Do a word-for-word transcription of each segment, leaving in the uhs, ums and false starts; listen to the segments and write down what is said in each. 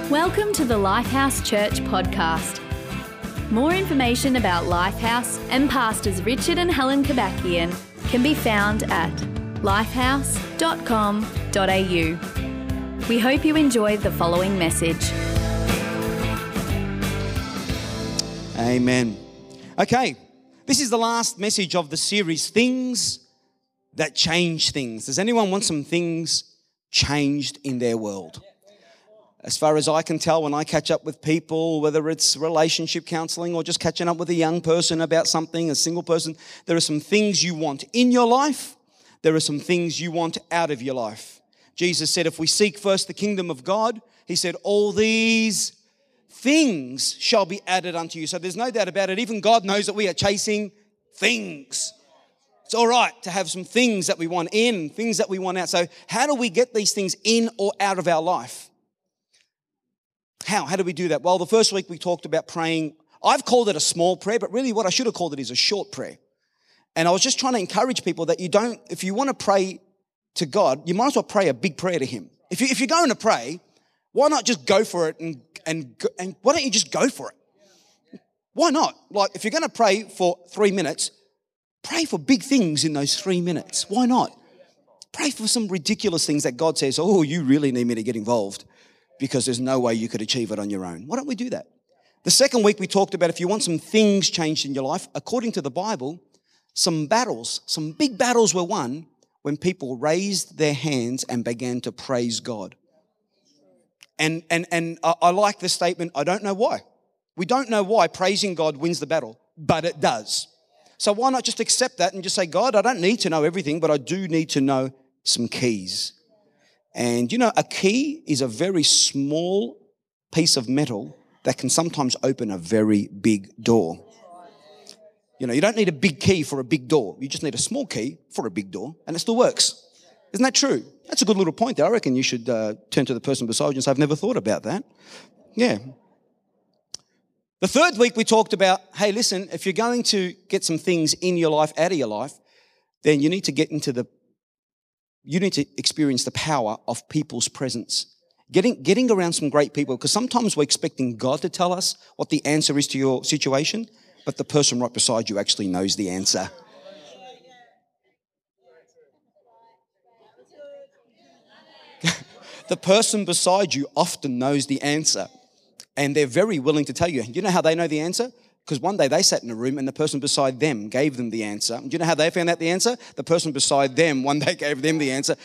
Welcome to the Lifehouse Church podcast. More information about Lifehouse and pastors Richard and Helen Kabakian can be found at lifehouse dot com dot a u. We hope you enjoy the following message. Amen. Okay, this is the last message of the series, Things That Change Things. Does anyone want some things changed in their world? As far as I can tell, when I catch up with people, whether it's relationship counseling or just catching up with a young person about something, a single person, there are some things you want in your life. There are some things you want out of your life. Jesus said, if we seek first the kingdom of God, he said, all these things shall be added unto you. So there's no doubt about it. Even God knows that we are chasing things. It's all right to have some things that we want in, things that we want out. So how do we get these things in or out of our life? How? How do we do that? Well, the first week we talked about praying. I've called it a small prayer, but really what I should have called it is a short prayer. And I was just trying to encourage people that you don't, if you want to pray to God, you might as well pray a big prayer to him. If, you, if you're going to pray, why not just go for it and, and, and why don't you just go for it? Why not? Like if you're going to pray for three minutes, pray for big things in those three minutes. Why not? Pray for some ridiculous things that God says, oh, you really need me to get involved, because there's no way you could achieve it on your own. Why don't we do that? The second week we talked about if you want some things changed in your life, according to the Bible, some battles, some big battles were won when people raised their hands and began to praise God. And, and, and I, I like the statement, I don't know why. We don't know why praising God wins the battle, but it does. So why not just accept that and just say, God, I don't need to know everything, but I do need to know some keys. And you know, a key is a very small piece of metal that can sometimes open a very big door. You know, you don't need a big key for a big door. You just need a small key for a big door, and it still works. Isn't that true? That's a good little point there. I reckon you should uh, turn to the person beside you and say, I've never thought about that. Yeah. The third week we talked about, hey, listen, if you're going to get some things in your life, out of your life, then you need to get into the You need to experience the power of people's presence. Getting, getting around some great people, because sometimes we're expecting God to tell us what the answer is to your situation, but the person right beside you actually knows the answer. The person beside you often knows the answer, and they're very willing to tell you. You know how they know the answer? Because one day they sat in a room and the person beside them gave them the answer. Do you know how they found out the answer? The person beside them one day gave them the answer.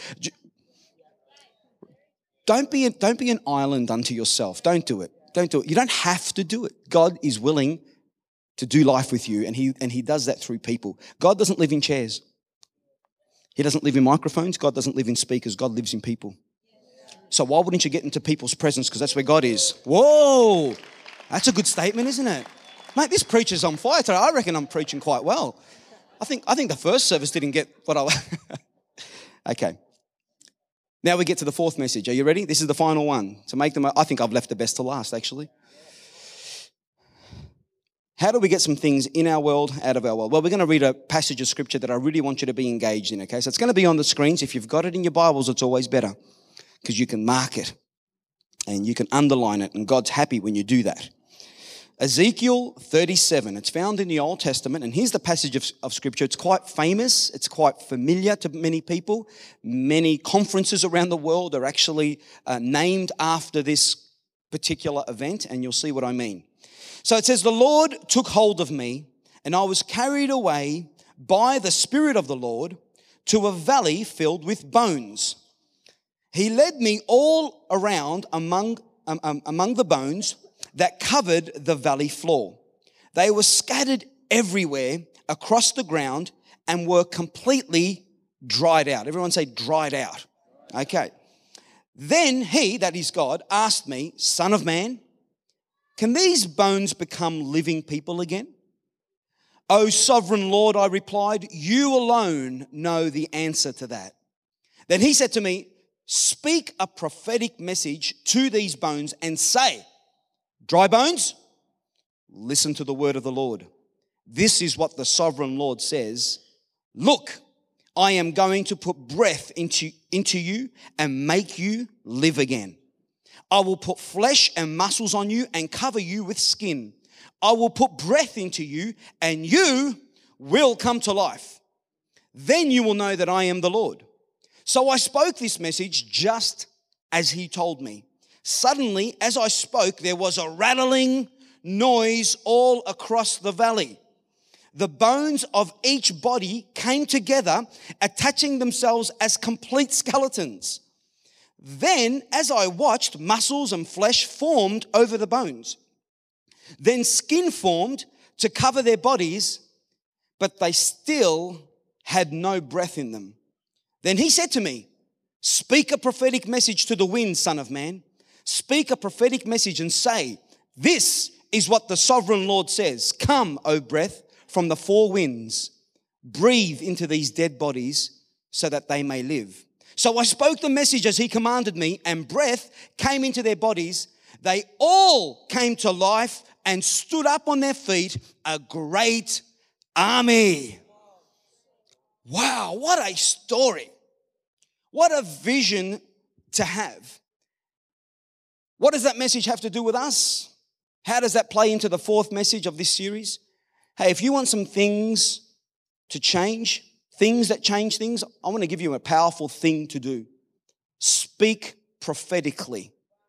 Don't be, a, don't be an island unto yourself. Don't do it. Don't do it. You don't have to do it. God is willing to do life with you, and he, and he does that through people. God doesn't live in chairs. He doesn't live in microphones. God doesn't live in speakers. God lives in people. So why wouldn't you get into people's presence? Because that's where God is. Whoa, that's a good statement, isn't it? Mate, this preacher's on fire today. I reckon I'm preaching quite well. I think I think the first service didn't get what I... Okay. Now we get to the fourth message. Are you ready? This is the final one. To make them, I think I've left the best to last, actually. How do we get some things in our world, out of our world? Well, we're going to read a passage of scripture that I really want you to be engaged in, okay? So it's going to be on the screens. If you've got it in your Bibles, it's always better, because you can mark it and you can underline it, and God's happy when you do that. Ezekiel thirty-seven, it's found in the Old Testament, and here's the passage of, of scripture. It's quite famous, it's quite familiar to many people. Many conferences around the world are actually uh, named after this particular event, and you'll see what I mean. So it says, the Lord took hold of me, and I was carried away by the Spirit of the Lord to a valley filled with bones. He led me all around among, um, um, among the bones that covered the valley floor. They were scattered everywhere across the ground and were completely dried out. Everyone say dried out. Okay. Then he, that is God, asked me, Son of man, can these bones become living people again? O sovereign Lord, I replied, you alone know the answer to that. Then he said to me, speak a prophetic message to these bones and say, dry bones, listen to the word of the Lord. This is what the sovereign Lord says. Look, I am going to put breath into, into you and make you live again. I will put flesh and muscles on you and cover you with skin. I will put breath into you and you will come to life. Then you will know that I am the Lord. So I spoke this message just as he told me. Suddenly, as I spoke, there was a rattling noise all across the valley. The bones of each body came together, attaching themselves as complete skeletons. Then, as I watched, muscles and flesh formed over the bones. Then skin formed to cover their bodies, but they still had no breath in them. Then he said to me, speak a prophetic message to the wind, son of man. Speak a prophetic message and say, this is what the sovereign Lord says. Come, O breath, from the four winds. Breathe into these dead bodies so that they may live. So I spoke the message as he commanded me, and breath came into their bodies. They all came to life and stood up on their feet, a great army. Wow, what a story. What a vision to have. What does that message have to do with us? How does that play into the fourth message of this series? Hey, if you want some things to change, things that change things, I want to give you a powerful thing to do. Speak prophetically.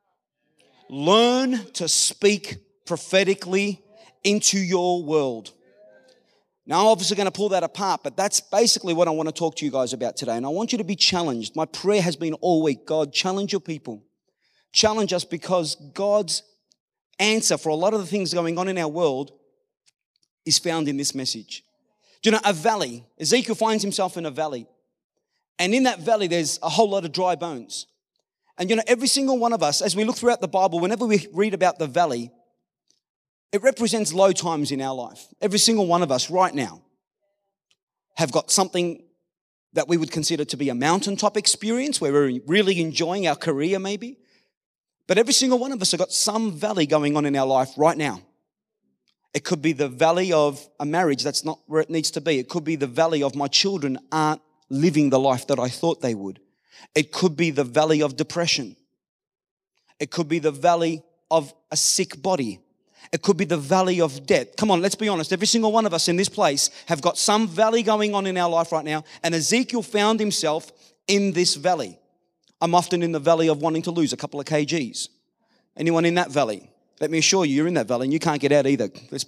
Learn to speak prophetically into your world. Now, I'm obviously going to pull that apart, but that's basically what I want to talk to you guys about today. And I want you to be challenged. My prayer has been all week, God, challenge your people. Challenge us, because God's answer for a lot of the things going on in our world is found in this message. Do you know, a valley, Ezekiel finds himself in a valley. And in that valley, there's a whole lot of dry bones. And you know, every single one of us, as we look throughout the Bible, whenever we read about the valley, it represents low times in our life. Every single one of us right now have got something that we would consider to be a mountaintop experience where we're really enjoying our career maybe. But every single one of us have got some valley going on in our life right now. It could be the valley of a marriage that's not where it needs to be. It could be the valley of my children aren't living the life that I thought they would. It could be the valley of depression. It could be the valley of a sick body. It could be the valley of death. Come on, let's be honest. Every single one of us in this place have got some valley going on in our life right now. And Ezekiel found himself in this valley. I'm often in the valley of wanting to lose a couple of kgs. Anyone in that valley? Let me assure you, you're in that valley and you can't get out either. That's,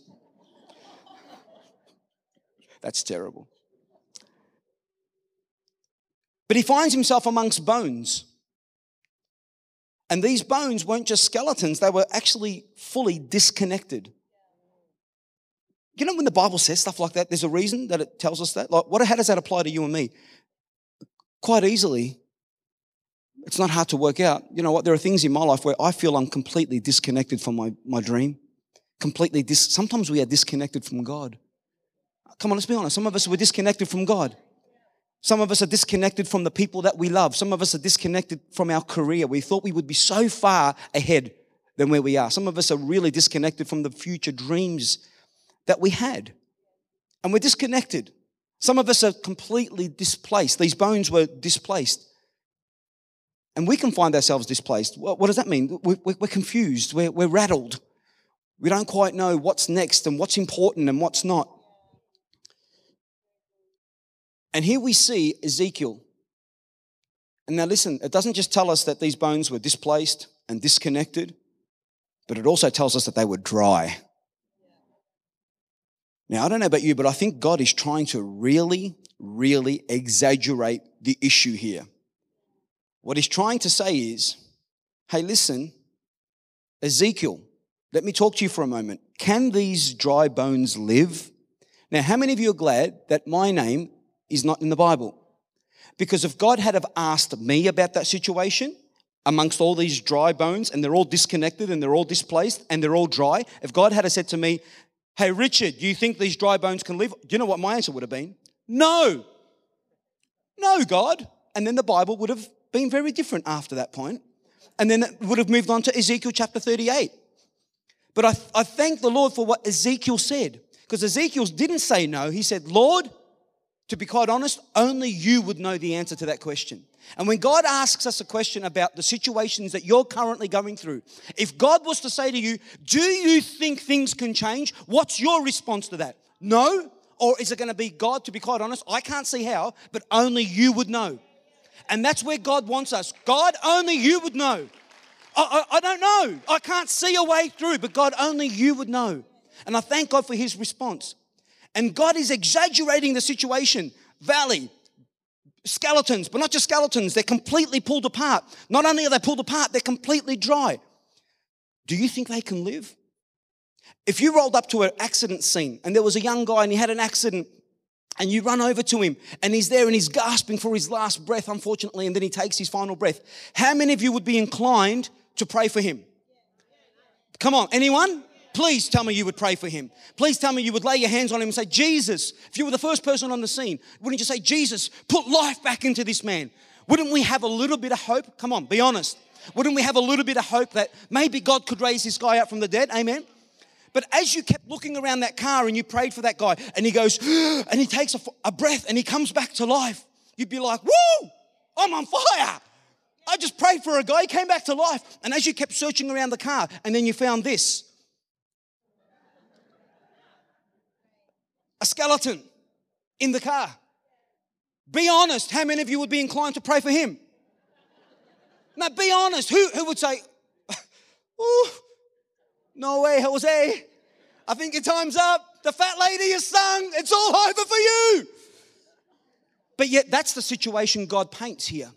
That's terrible. But he finds himself amongst bones. And these bones weren't just skeletons, they were actually fully disconnected. You know when the Bible says stuff like that, there's a reason that it tells us that? Like, what, how does that apply to you and me? Quite easily. It's not hard to work out. You know what? There are things in my life where I feel I'm completely disconnected from my, my dream. Completely dis- Sometimes we are disconnected from God. Come on, let's be honest. Some of us were disconnected from God. Some of us are disconnected from the people that we love. Some of us are disconnected from our career. We thought we would be so far ahead than where we are. Some of us are really disconnected from the future dreams that we had. And we're disconnected. Some of us are completely displaced. These bones were displaced. And we can find ourselves displaced. What, what does that mean? We're, we're confused. We're, we're rattled. We don't quite know what's next and what's important and what's not. And here we see Ezekiel. And now listen, it doesn't just tell us that these bones were displaced and disconnected, but it also tells us that they were dry. Now, I don't know about you, but I think God is trying to really, really exaggerate the issue here. What he's trying to say is, hey, listen, Ezekiel, let me talk to you for a moment. Can these dry bones live? Now, how many of you are glad that my name is not in the Bible? Because if God had have asked me about that situation amongst all these dry bones and they're all disconnected and they're all displaced and they're all dry, if God had have said to me, hey, Richard, do you think these dry bones can live? Do you know what my answer would have been? No. No, God. And then the Bible would have been very different after that point. And then it would have moved on to Ezekiel chapter thirty-eight. But I, I thank the Lord for what Ezekiel said. Because Ezekiel didn't say no. He said, Lord, to be quite honest, only you would know the answer to that question. And when God asks us a question about the situations that you're currently going through, if God was to say to you, do you think things can change? What's your response to that? No? Or is it going to be, God, to be quite honest, I can't see how, but only you would know. And that's where God wants us. God, only you would know. I, I, I don't know. I can't see a way through, but God, only you would know. And I thank God for his response. And God is exaggerating the situation. Valley, skeletons, but not just skeletons, they're completely pulled apart. Not only are they pulled apart, they're completely dry. Do you think they can live? If you rolled up to an accident scene and there was a young guy and he had an accident and you run over to him and he's there and he's gasping for his last breath, unfortunately, and then he takes his final breath, how many of you would be inclined to pray for him? Come on, anyone? Please tell me you would pray for him. Please tell me you would lay your hands on him and say, Jesus, if you were the first person on the scene, wouldn't you say, Jesus, put life back into this man? Wouldn't we have a little bit of hope? Come on, be honest. Wouldn't we have a little bit of hope that maybe God could raise this guy up from the dead? Amen. But as you kept looking around that car and you prayed for that guy and he goes, and he takes a, a breath and he comes back to life, you'd be like, woo, I'm on fire. I just prayed for a guy, he came back to life. And as you kept searching around the car and then you found this, a skeleton in the car. Be honest, how many of you would be inclined to pray for him? Now, be honest, who, who would say, ooh, no way, Jose. I think your time's up. The fat lady has sung. It's all over for you. But yet that's the situation God paints here.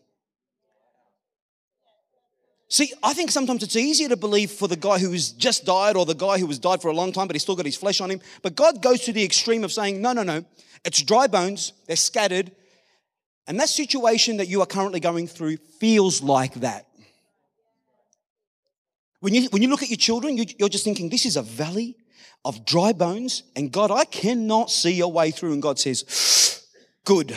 See, I think sometimes it's easier to believe for the guy who has just died or the guy who has died for a long time but he's still got his flesh on him. But God goes to the extreme of saying, no, no, no. It's dry bones. They're scattered. And that situation that you are currently going through feels like that. When you, when you look at your children, you, you're just thinking, this is a valley of dry bones. And God, I cannot see a way through. And God says, good.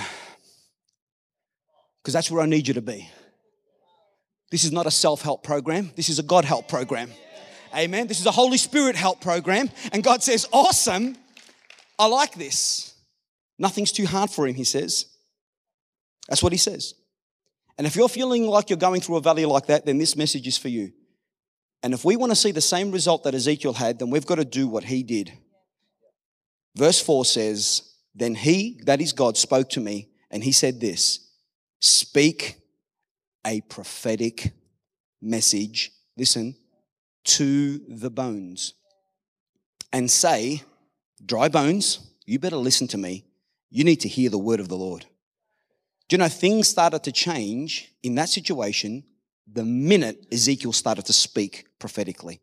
Because that's where I need you to be. This is not a self-help program. This is a God-help program. Amen. This is a Holy Spirit help program. And God says, awesome. I like this. Nothing's too hard for him, he says. That's what he says. And if you're feeling like you're going through a valley like that, then this message is for you. And if we want to see the same result that Ezekiel had, then we've got to do what he did. Verse four says, then he, that is God, spoke to me, and he said this, speak a prophetic message, listen, to the bones, and say, dry bones, you better listen to me. You need to hear the word of the Lord. Do you know, things started to change in that situation the minute Ezekiel started to speak prophetically.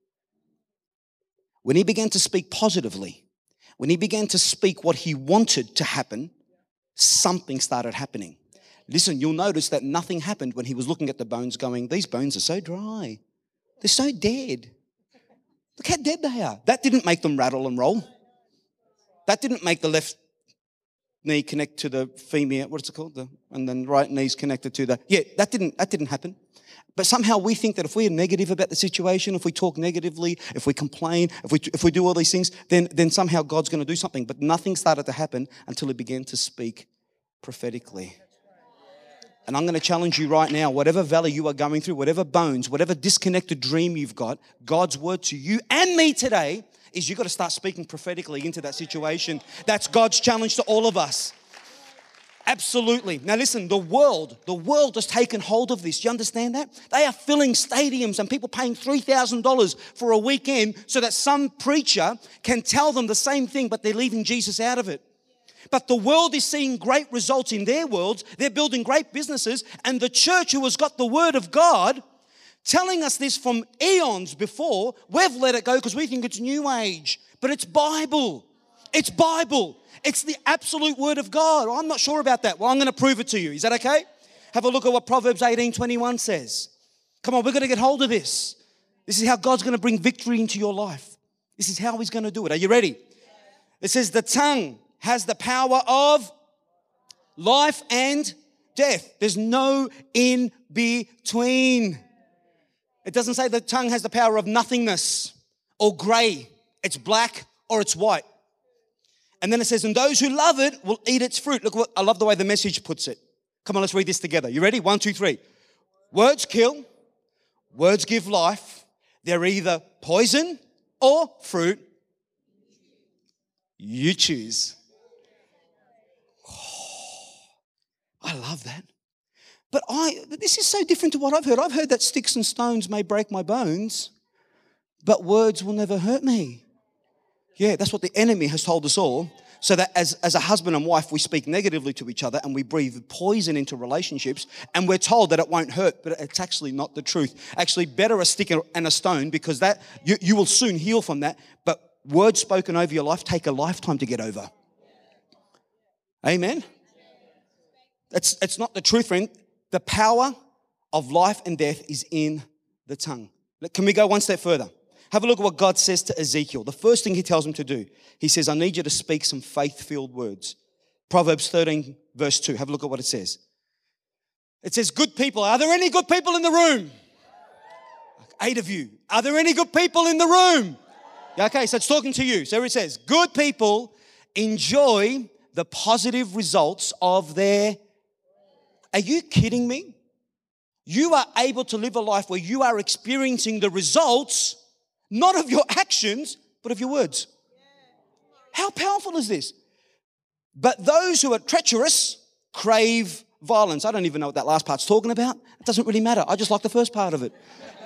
When he began to speak positively, when he began to speak what he wanted to happen, something started happening. Listen, you'll notice that nothing happened when he was looking at the bones going, these bones are so dry. They're so dead. Look how dead they are. That didn't make them rattle and roll. That didn't make the left knee connect to the femur, what's it called? The, and then right knee's connected to the, yeah, that didn't, that didn't happen. But somehow we think that if we're negative about the situation, if we talk negatively, if we complain, if we if we do all these things, then, then somehow God's going to do something. But nothing started to happen until he began to speak prophetically. And I'm going to challenge you right now, whatever valley you are going through, whatever bones, whatever disconnected dream you've got, God's word to you and me today is you've got to start speaking prophetically into that situation. That's God's challenge to all of us. Absolutely. Now listen, the world, the world has taken hold of this. Do you understand that? They are filling stadiums and people paying three thousand dollars for a weekend so that some preacher can tell them the same thing, but they're leaving Jesus out of it. But the world is seeing great results in their worlds. They're building great businesses. And the church who has got the word of God telling us this from eons before, we've let it go because we think it's new age. But it's Bible. It's Bible. It's the absolute word of God. I'm not sure about that. Well, I'm going to prove it to you. Is that okay? Have a look at what Proverbs eighteen twenty-one says. Come on, we're going to get hold of this. This is how God's going to bring victory into your life. This is how he's going to do it. Are you ready? It says the tongue has the power of life and death. There's no in between. It doesn't say the tongue has the power of nothingness or grey. It's black or it's white. And then it says, and those who love it will eat its fruit. Look, what I love the way the Message puts it. Come on, let's read this together. You ready? One, two, three. Words kill. Words give life. They're either poison or fruit. You choose. Oh, I love that. But I, but this is so different to what I've heard. I've heard that sticks and stones may break my bones, but words will never hurt me. Yeah, that's what the enemy has told us all. So that as, as a husband and wife, we speak negatively to each other and we breathe poison into relationships, and we're told that it won't hurt, but it's actually not the truth. Actually, better a stick and a stone, because that you, you will soon heal from that. But words spoken over your life take a lifetime to get over. Amen? It's, it's not the truth, friend. The power of life and death is in the tongue. Can we go one step further? Have a look at what God says to Ezekiel. The first thing he tells him to do, he says, I need you to speak some faith-filled words. Proverbs thirteen, verse two. Have a look at what it says. It says, good people. Are there any good people in the room? Eight of you. Are there any good people in the room? Okay, so it's talking to you. So it says, good people enjoy the positive results of their... Are you kidding me? You are able to live a life where you are experiencing the results, not of your actions, but of your words. How powerful is this? But those who are treacherous crave violence. I don't even know what that last part's talking about. It doesn't really matter. I just like the first part of it.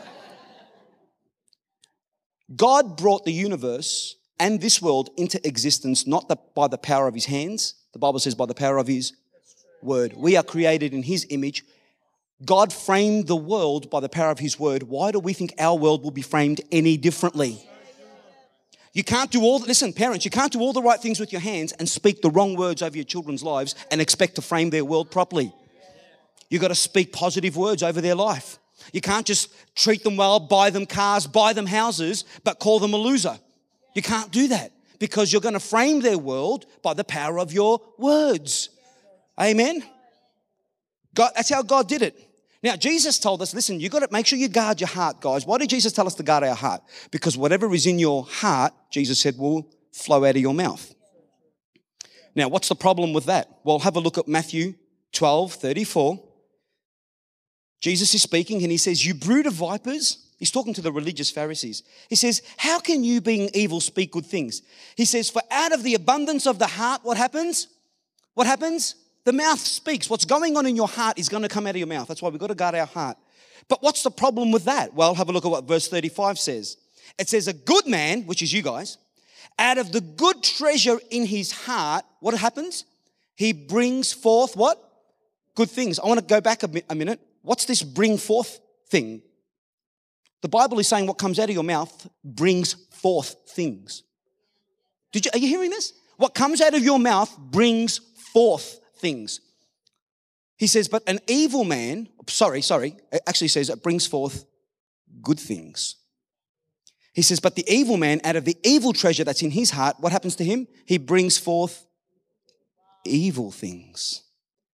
God brought the universe and this world into existence not the, by the power of his hands. The Bible says by the power of his word. We are created in his image. God framed the world by the power of his word. Why do we think our world will be framed any differently? You can't do all, the, listen, parents, you can't do all the right things with your hands and speak the wrong words over your children's lives and expect to frame their world properly. You've got to speak positive words over their life. You can't just treat them well, buy them cars, buy them houses, but call them a loser. You can't do that because you're going to frame their world by the power of your words. Amen? God, that's how God did it. Now, Jesus told us, listen, you've got to make sure you guard your heart, guys. Why did Jesus tell us to guard our heart? Because whatever is in your heart, Jesus said, will flow out of your mouth. Now, what's the problem with that? Well, have a look at Matthew twelve thirty-four. Jesus is speaking and he says, you brood of vipers. He's talking to the religious Pharisees. He says, how can you being evil speak good things? He says, for out of the abundance of the heart, what happens? What happens? The mouth speaks. What's going on in your heart is going to come out of your mouth. That's why we've got to guard our heart. But what's the problem with that? Well, have a look at what verse thirty-five says. It says, a good man, which is you guys, out of the good treasure in his heart, what happens? He brings forth what? Good things. I want to go back a, mi- a minute. What's this bring forth thing? The Bible is saying what comes out of your mouth brings forth things. Did you, are you hearing this? What comes out of your mouth brings forth things. He says, but an evil man, sorry, sorry, it actually says it brings forth good things. He says, but the evil man, out of the evil treasure that's in his heart, what happens to him? He brings forth evil things.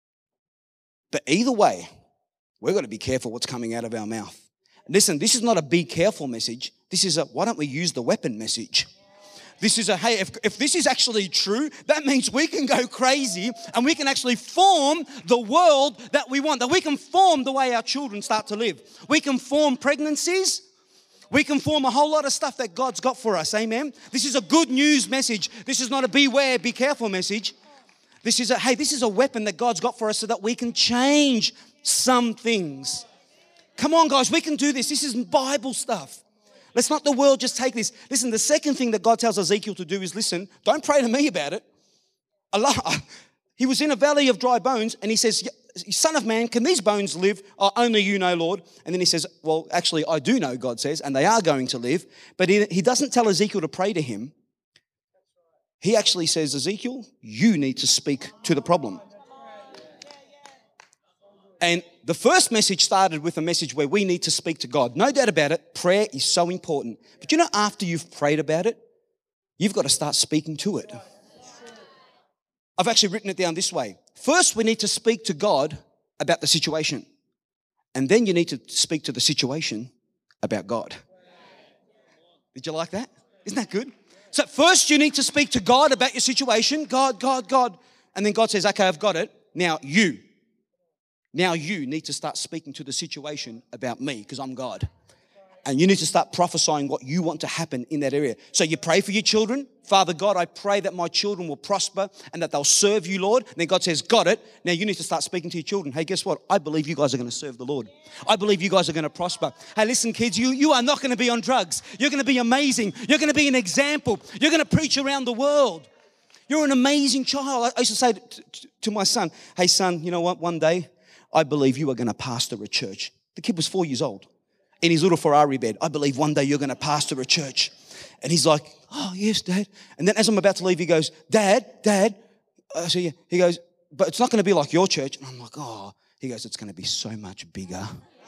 But either way, we've got to be careful what's coming out of our mouth. Listen, this is not a be careful message. This is a why don't we use the weapon message. This is a, hey, if, if this is actually true, that means we can go crazy and we can actually form the world that we want, that we can form the way our children start to live. We can form pregnancies. We can form a whole lot of stuff that God's got for us. Amen. This is a good news message. This is not a beware, be careful message. This is a, hey, this is a weapon that God's got for us so that we can change some things. Come on, guys, we can do this. This is Bible stuff. Let's not the world just take this. Listen, the second thing that God tells Ezekiel to do is, listen, don't pray to me about it. Allah, he was in a valley of dry bones and he says, son of man, can these bones live? Oh, only you know, Lord. And then he says, well, actually, I do know, God says, and they are going to live. But he, he doesn't tell Ezekiel to pray to him. He actually says, Ezekiel, you need to speak to the problem. And the first message started with a message where we need to speak to God. No doubt about it, prayer is so important. But you know, after you've prayed about it, you've got to start speaking to it. I've actually written it down this way. First, we need to speak to God about the situation. And then you need to speak to the situation about God. Did you like that? Isn't that good? So first you need to speak to God about your situation. God, God, God. And then God says, okay, I've got it. Now you. Now you need to start speaking to the situation about me because I'm God. And you need to start prophesying what you want to happen in that area. So you pray for your children. Father God, I pray that my children will prosper and that they'll serve you, Lord. And then God says, got it. Now you need to start speaking to your children. Hey, guess what? I believe you guys are going to serve the Lord. I believe you guys are going to prosper. Hey, listen, kids, you, you are not going to be on drugs. You're going to be amazing. You're going to be an example. You're going to preach around the world. You're an amazing child. I used to say to, to, to my son, hey, son, you know what? One day, I believe you are going to pastor a church. The kid was four years old. In his little Ferrari bed, I believe one day you're going to pastor a church. And he's like, oh, yes, Dad. And then as I'm about to leave, he goes, Dad, Dad. I say, yeah. He goes, but it's not going to be like your church. And I'm like, oh. He goes, it's going to be so much bigger.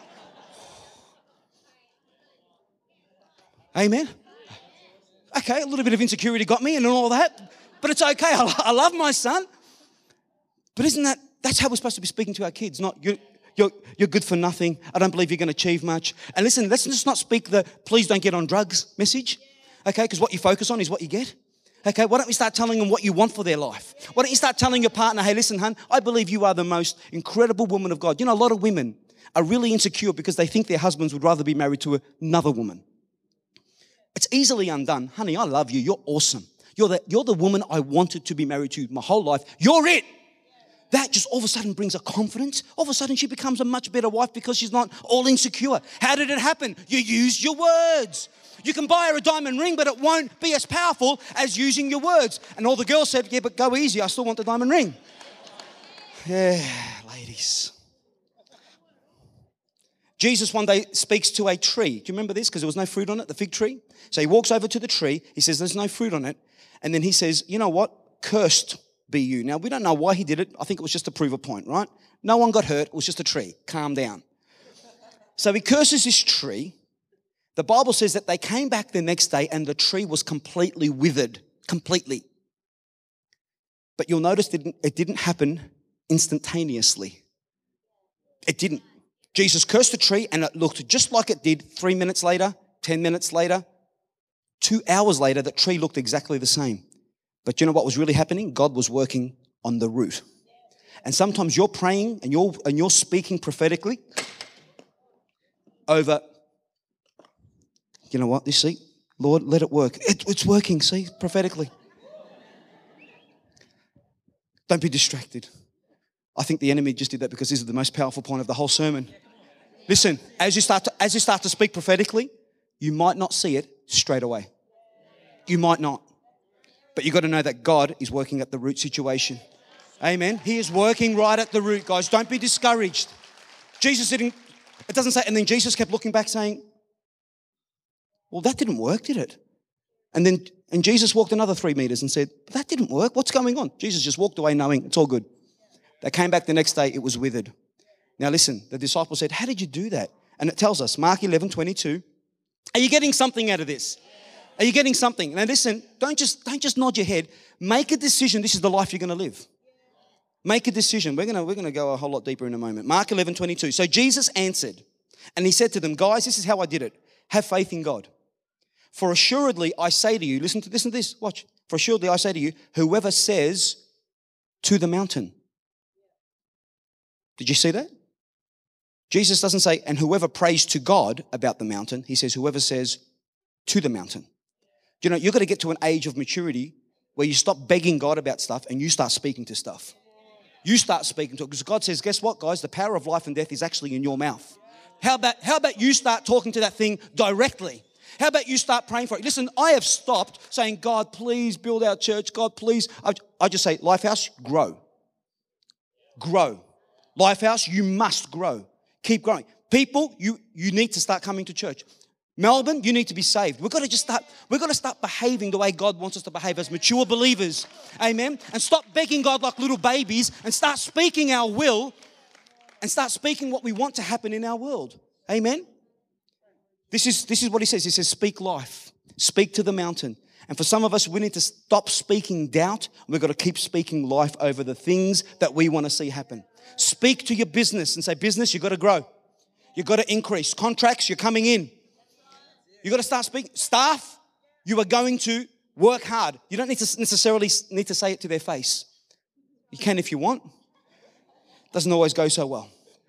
Amen. Okay, a little bit of insecurity got me and all that. But it's okay. I, I love my son. But isn't that, that's how we're supposed to be speaking to our kids, not you. You're, you're good for nothing. I don't believe you're going to achieve much. And listen, let's just not speak the please don't get on drugs message, okay? Because what you focus on is what you get. Okay, why don't we start telling them what you want for their life? Why don't you start telling your partner, hey, listen, hun, I believe you are the most incredible woman of God. You know, a lot of women are really insecure because they think their husbands would rather be married to another woman. It's easily undone. Honey, I love you. You're awesome. You're the, you're the woman I wanted to be married to my whole life. You're it. That just all of a sudden brings a confidence. All of a sudden she becomes a much better wife because she's not all insecure. How did it happen? You used your words. You can buy her a diamond ring, but it won't be as powerful as using your words. And all the girls said, yeah, but go easy. I still want the diamond ring. Yeah, ladies. Jesus one day speaks to a tree. Do you remember this? Because there was no fruit on it, the fig tree. So he walks over to the tree. He says, there's no fruit on it. And then he says, you know what? Cursed be you. Now, we don't know why he did it. I think it was just to prove a point, right? No one got hurt. It was just a tree. Calm down. So he curses this tree. The Bible says that they came back the next day and the tree was completely withered. Completely. But you'll notice that it didn't happen instantaneously. It didn't. Jesus cursed the tree and it looked just like it did three minutes later, ten minutes later, two hours later, the tree looked exactly the same. But you know what was really happening? God was working on the root. And sometimes you're praying and you're and you're speaking prophetically over, you know what, you see, Lord, let it work. It, it's working, see, prophetically. Don't be distracted. I think the enemy just did that because this is the most powerful point of the whole sermon. Listen, as you start to, as you start to speak prophetically, you might not see it straight away. You might not. But you've got to know that God is working at the root situation. Amen. He is working right at the root, guys. Don't be discouraged. Jesus didn't, it doesn't say, and then Jesus kept looking back saying, well, that didn't work, did it? And then, and Jesus walked another three meters and said, but that didn't work. What's going on? Jesus just walked away knowing it's all good. They came back the next day, it was withered. Now listen, the disciples said, how did you do that? And it tells us, Mark eleven twenty-two, are you getting something out of this? Are you getting something? Now listen, don't just, don't just nod your head. Make a decision. This is the life you're going to live. Make a decision. We're going to, we're going to go a whole lot deeper in a moment. Mark eleven twenty-two. So Jesus answered and he said to them, guys, this is how I did it. Have faith in God. For assuredly I say to you, listen to this and this, watch. For assuredly I say to you, whoever says to the mountain. Did you see that? Jesus doesn't say, and whoever prays to God about the mountain. He says, whoever says to the mountain. You know, you've got to get to an age of maturity where you stop begging God about stuff and you start speaking to stuff. You start speaking to it because God says, guess what, guys? The power of life and death is actually in your mouth. How about, how about you start talking to that thing directly? How about you start praying for it? Listen, I have stopped saying, God, please build our church. God, please. I, I just say, Lifehouse, grow. Grow. Lifehouse, you must grow. Keep growing. People, you, you need to start coming to church. Melbourne, you need to be saved. We've got to just start, we've got to start behaving the way God wants us to behave as mature believers. Amen. And stop begging God like little babies and start speaking our will and start speaking what we want to happen in our world. Amen. This is, this is what he says. He says, speak life. Speak to the mountain. And for some of us, we need to stop speaking doubt. We've got to keep speaking life over the things that we want to see happen. Speak to your business and say, business, you've got to grow. You've got to increase. Contracts, you're coming in. You've got to start speaking. Staff, you are going to work hard. You don't need to necessarily need to say it to their face. You can if you want. Doesn't always go so well.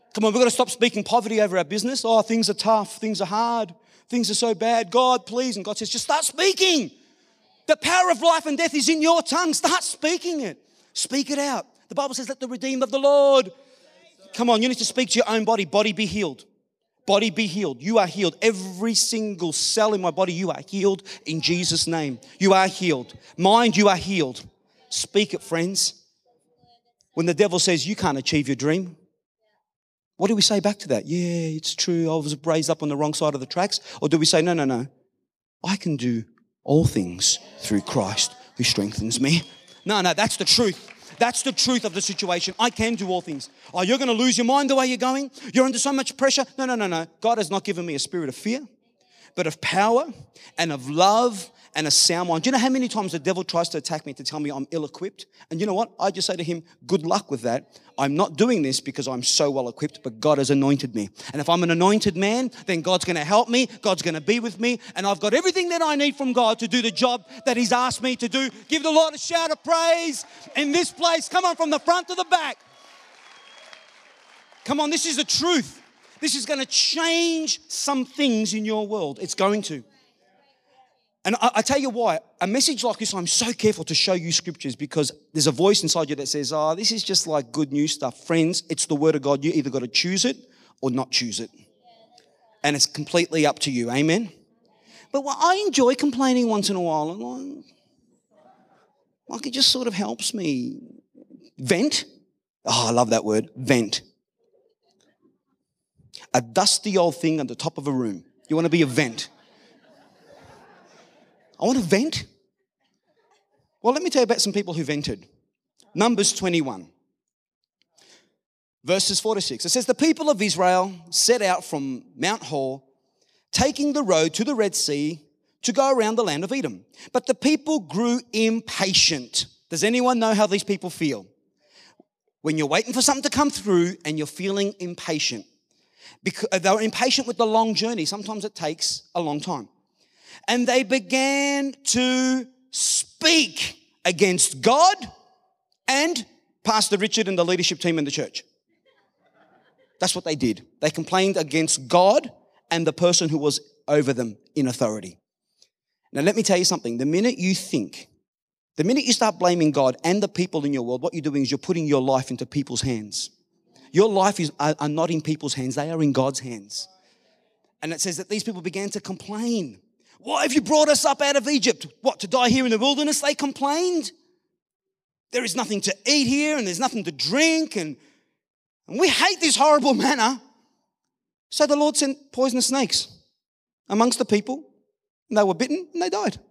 Come on, we've got to stop speaking poverty over our business. Oh, things are tough. Things are hard. Things are so bad. God, please. And God says, just start speaking. The power of life and death is in your tongue. Start speaking it. Speak it out. The Bible says, let the redeemed of the Lord. Come on, you need to speak to your own body. Body, be healed. Body, be healed. You are healed. Every single cell in my body, you are healed in Jesus' name. You are healed. Mind, you are healed. Speak it, friends. When the devil says you can't achieve your dream, what do we say back to that? Yeah, it's true. I was raised up on the wrong side of the tracks. Or do we say, no, no, no. I can do all things through Christ who strengthens me. No, no, that's the truth. That's the truth of the situation. I can do all things. Oh, you're going to lose your mind the way you're going? You're under so much pressure? No, no, no, no. God has not given me a spirit of fear, but of power and of love and a sound mind. Do you know how many times the devil tries to attack me to tell me I'm ill-equipped? And you know what? I just say to him, good luck with that. I'm not doing this because I'm so well-equipped, but God has anointed me. And if I'm an anointed man, then God's going to help me. God's going to be with me. And I've got everything that I need from God to do the job that he's asked me to do. Give the Lord a shout of praise in this place. Come on, from the front to the back. Come on, this is the truth. This is going to change some things in your world. It's going to. And I, I tell you why, a message like this, I'm so careful to show you scriptures because there's a voice inside you that says, oh, this is just like good news stuff. Friends, it's the word of God. You either got to choose it or not choose it. And it's completely up to you. Amen? But well, I enjoy complaining once in a while. And like it just sort of helps me vent. Oh, I love that word, vent. A dusty old thing at the top of a room. You want to be a vent. I want to vent. Well, let me tell you about some people who vented. Numbers twenty-one, verses four to six. It says, the people of Israel set out from Mount Hor, taking the road to the Red Sea to go around the land of Edom. But the people grew impatient. Does anyone know how these people feel? When you're waiting for something to come through and you're feeling impatient. Because they're impatient with the long journey. Sometimes it takes a long time. And they began to speak against God and Pastor Richard and the leadership team in the church. That's what they did. They complained against God and the person who was over them in authority. Now, let me tell you something. The minute you think, the minute you start blaming God and the people in your world, what you're doing is you're putting your life into people's hands. Your life is are, are not in people's hands. They are in God's hands. And it says that these people began to complain. Why have you brought us up out of Egypt? What, to die here in the wilderness? They complained. There is nothing to eat here and there's nothing to drink and, and we hate this horrible manna. So the Lord sent poisonous snakes amongst the people and they were bitten and they died.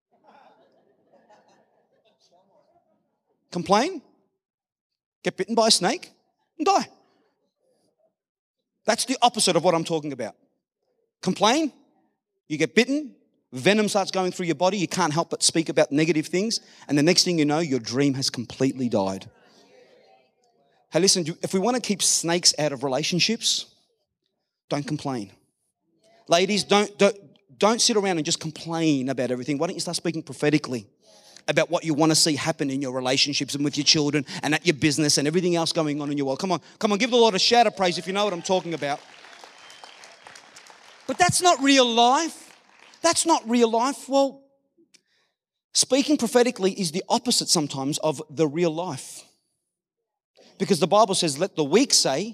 Complain, get bitten by a snake and die. That's the opposite of what I'm talking about. Complain, you get bitten, venom starts going through your body. You can't help but speak about negative things. And the next thing you know, your dream has completely died. Hey, listen, if we want to keep snakes out of relationships, don't complain. Ladies, don't, don't, don't sit around and just complain about everything. Why don't you start speaking prophetically about what you want to see happen in your relationships and with your children and at your business and everything else going on in your world? Come on, come on, give the Lord a shout of praise if you know what I'm talking about. But that's not real life. That's not real life. Well, speaking prophetically is the opposite sometimes of the real life. Because the Bible says, let the weak say.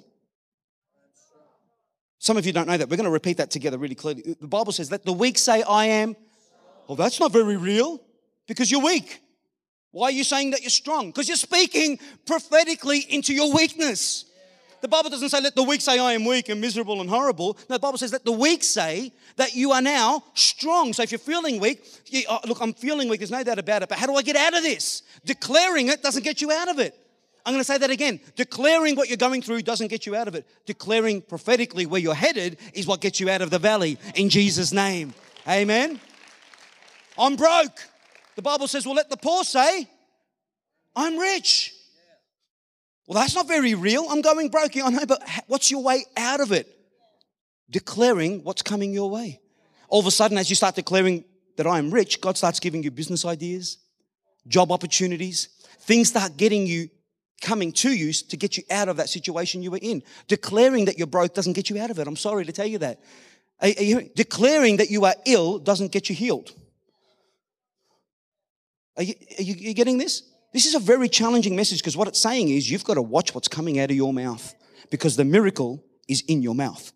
Some of you don't know that. We're going to repeat that together really clearly. The Bible says, let the weak say, I am. Well, that's not very real because you're weak. Why are you saying that you're strong? Because you're speaking prophetically into your weakness. The Bible doesn't say, let the weak say, I am weak and miserable and horrible. No, the Bible says, let the weak say that you are now strong. So if you're feeling weak, you, oh, look, I'm feeling weak. There's no doubt about it. But how do I get out of this? Declaring it doesn't get you out of it. I'm going to say that again. Declaring what you're going through doesn't get you out of it. Declaring prophetically where you're headed is what gets you out of the valley in Jesus' name. Amen. I'm broke. The Bible says, well, let the poor say, I'm rich. Well, that's not very real. I'm going broke. I know, but what's your way out of it? Declaring what's coming your way. All of a sudden, as you start declaring that I am rich, God starts giving you business ideas, job opportunities. Things start getting you coming to you to get you out of that situation you were in. Declaring that you're broke doesn't get you out of it. I'm sorry to tell you that. Are, are you, declaring that you are ill doesn't get you healed. Are you, are you, are you getting this? This is a very challenging message because what it's saying is you've got to watch what's coming out of your mouth because the miracle is in your mouth.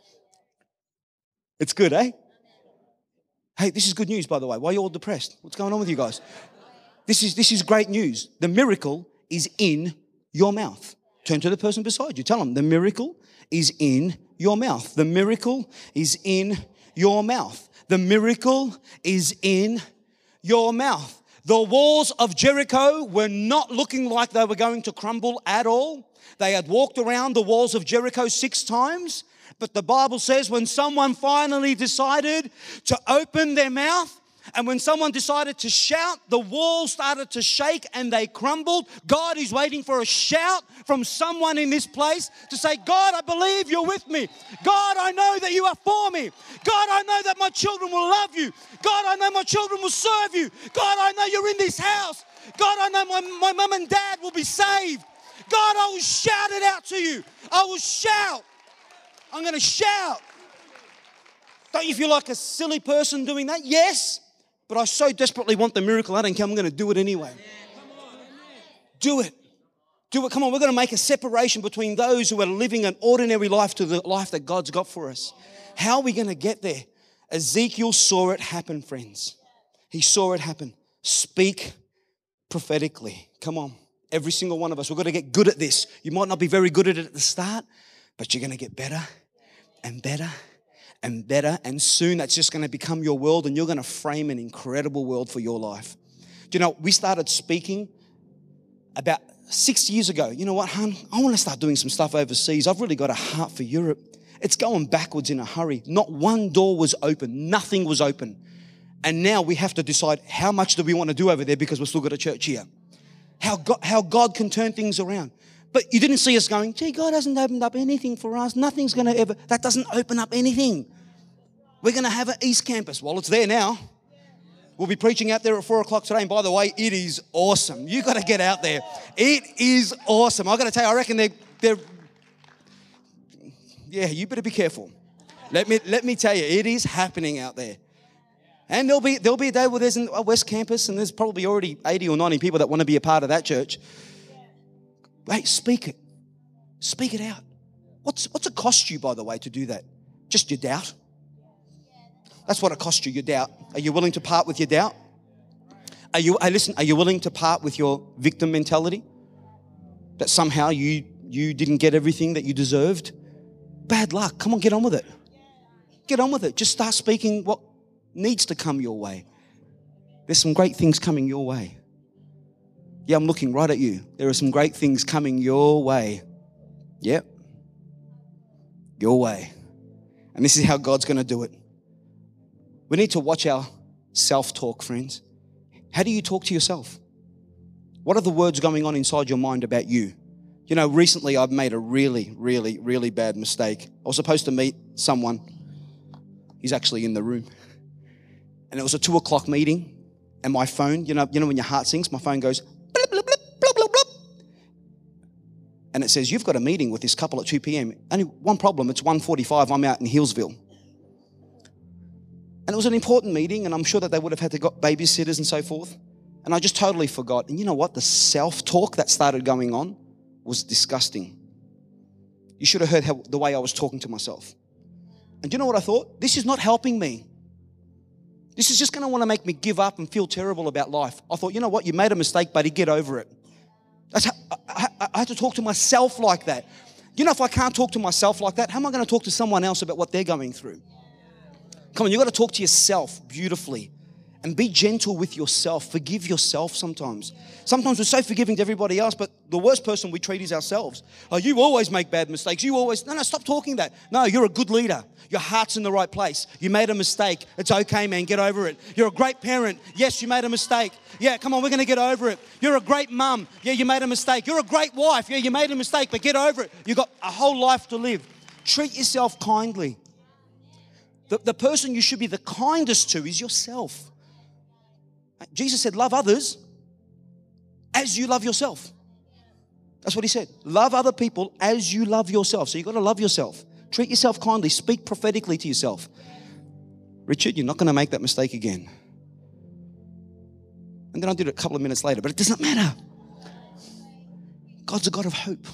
It's good, eh? Hey, this is good news, by the way. Why are you all depressed? What's going on with you guys? This is, this is great news. The miracle is in your mouth. Turn to the person beside you. Tell them the miracle is in your mouth. The miracle is in your mouth. The miracle is in your mouth. The walls of Jericho were not looking like they were going to crumble at all. They had walked around the walls of Jericho six times. But the Bible says when someone finally decided to open their mouth and when someone decided to shout, the walls started to shake and they crumbled. God is waiting for a shout from someone in this place to say, God, I believe you're with me. God, I know that you are for me. God, I know that my children will love you. God, I know my children will serve you. God, I know you're in this house. God, I know my, my mum and dad will be saved. God, I will shout it out to you. I will shout. I'm going to shout. Don't you feel like a silly person doing that? Yes. But I so desperately want the miracle. I don't care. I'm going to do it anyway. Do it. Do it. Come on. We're going to make a separation between those who are living an ordinary life to the life that God's got for us. How are we going to get there? Ezekiel saw it happen, friends. He saw it happen. Speak prophetically. Come on. Every single one of us. We've got to get good at this. You might not be very good at it at the start, but you're going to get better and better and better. And soon that's just going to become your world and you're going to frame an incredible world for your life. Do you know, we started speaking about six years ago. You know what, hon? I want to start doing some stuff overseas. I've really got a heart for Europe. It's going backwards in a hurry. Not one door was open. Nothing was open. And now we have to decide how much do we want to do over there because we've still got a church here. How God, how God can turn things around. But you didn't see us going, gee, God hasn't opened up anything for us. Nothing's going to ever, that doesn't open up anything. We're going to have an East Campus. Well, it's there now. We'll be preaching out there at four o'clock today. And by the way, it is awesome. You've got to get out there. It is awesome. I've got to tell you, I reckon they're, they're yeah, you better be careful. Let me, let me tell you, it is happening out there. And there'll be, there'll be a day where there's a West Campus and there's probably already eighty or ninety people that want to be a part of that church. Hey, speak it. Speak it out. What's, what's it cost you, by the way, to do that? Just your doubt. That's what it cost you, your doubt. Are you willing to part with your doubt? Are you, hey, listen, are you willing to part with your victim mentality? That somehow you, you didn't get everything that you deserved? Bad luck. Come on, get on with it. Get on with it. Just start speaking what needs to come your way. There's some great things coming your way. Yeah, I'm looking right at you. There are some great things coming your way. Yep. Your way. And this is how God's going to do it. We need to watch our self-talk, friends. How do you talk to yourself? What are the words going on inside your mind about you? You know, recently I've made a really, really, really bad mistake. I was supposed to meet someone. He's actually in the room. And it was a two o'clock meeting. And my phone, you know, you know when your heart sinks, my phone goes, blip, blip, blip, blip, blip, blip. And it says, you've got a meeting with this couple at two p.m. Only one problem, it's one forty-five, I'm out in Hillsville. And it was an important meeting, and I'm sure that they would have had to got babysitters and so forth. And I just totally forgot. And you know what? The self-talk that started going on was disgusting. You should have heard how, the way I was talking to myself. And do you know what I thought? This is not helping me. This is just going to want to make me give up and feel terrible about life. I thought, you know what? You made a mistake, buddy. Get over it. That's how, I, I, I had to talk to myself like that. You know, if I can't talk to myself like that, how am I going to talk to someone else about what they're going through? Come on, you've got to talk to yourself beautifully and be gentle with yourself. Forgive yourself sometimes. Sometimes we're so forgiving to everybody else, but the worst person we treat is ourselves. Oh, you always make bad mistakes. You always, no, no, stop talking that. No, you're a good leader. Your heart's in the right place. You made a mistake. It's okay, man. Get over it. You're a great parent. Yes, you made a mistake. Yeah, come on, we're going to get over it. You're a great mum. Yeah, you made a mistake. You're a great wife. Yeah, you made a mistake, but get over it. You've got a whole life to live. Treat yourself kindly. The, the person you should be the kindest to is yourself. Jesus said, love others as you love yourself. That's what he said. Love other people as you love yourself. So you've got to love yourself. Treat yourself kindly. Speak prophetically to yourself. Richard, you're not going to make that mistake again. And then I did it a couple of minutes later, but it doesn't matter. God's a God of hope.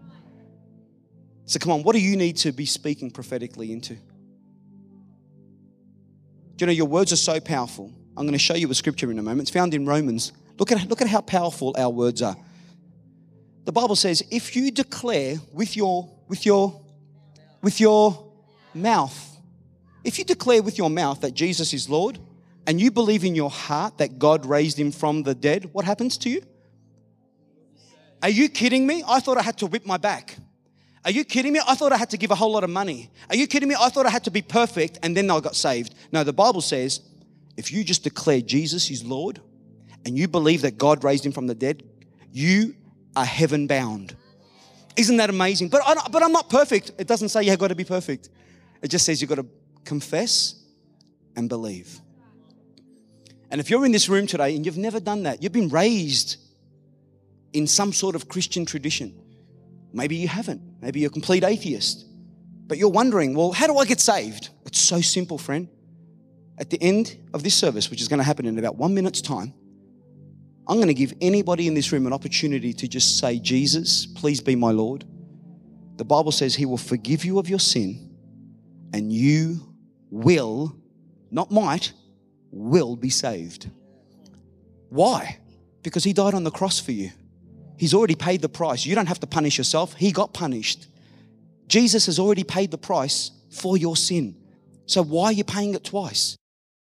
So come on, what do you need to be speaking prophetically into? Do you know your words are so powerful? I'm going to show you a scripture in a moment. It's found in Romans. Look at, look at how powerful our words are. The Bible says, if you declare with your, with your, with your mouth, if you declare with your mouth that Jesus is Lord, and you believe in your heart that God raised him from the dead, what happens to you? Are you kidding me? I thought I had to whip my back. Are you kidding me? I thought I had to give a whole lot of money. Are you kidding me? I thought I had to be perfect and then I got saved. No, the Bible says, if you just declare Jesus is Lord and you believe that God raised him from the dead, you are heaven bound. Isn't that amazing? But, I, but I'm not perfect. It doesn't say you've got to be perfect. It just says you've got to confess and believe. And if you're in this room today and you've never done that, you've been raised in some sort of Christian tradition. Maybe you haven't. Maybe you're a complete atheist. But you're wondering, well, how do I get saved? It's so simple, friend. At the end of this service, which is going to happen in about one minute's time, I'm going to give anybody in this room an opportunity to just say, Jesus, please be my Lord. The Bible says he will forgive you of your sin and you will, not might, will be saved. Why? Because he died on the cross for you. He's already paid the price. You don't have to punish yourself. He got punished. Jesus has already paid the price for your sin. So why are you paying it twice?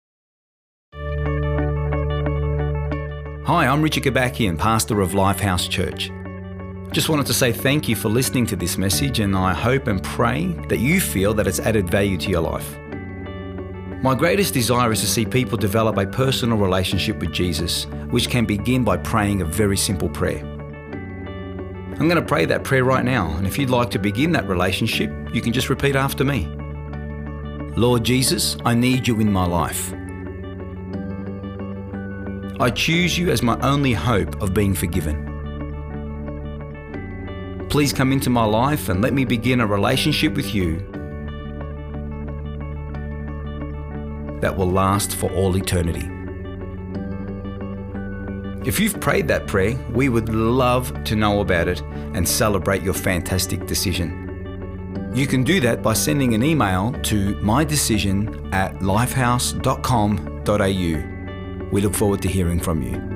Hi, I'm Richard Gabakian, pastor of Lifehouse Church. Just wanted to say thank you for listening to this message, and I hope and pray that you feel that it's added value to your life. My greatest desire is to see people develop a personal relationship with Jesus, which can begin by praying a very simple prayer. I'm going to pray that prayer right now, and if you'd like to begin that relationship, you can just repeat after me. Lord Jesus, I need you in my life. I choose you as my only hope of being forgiven. Please come into my life and let me begin a relationship with you that will last for all eternity. If you've prayed that prayer, we would love to know about it and celebrate your fantastic decision. You can do that by sending an email to mydecision at lifehouse dot com dot a u. We look forward to hearing from you.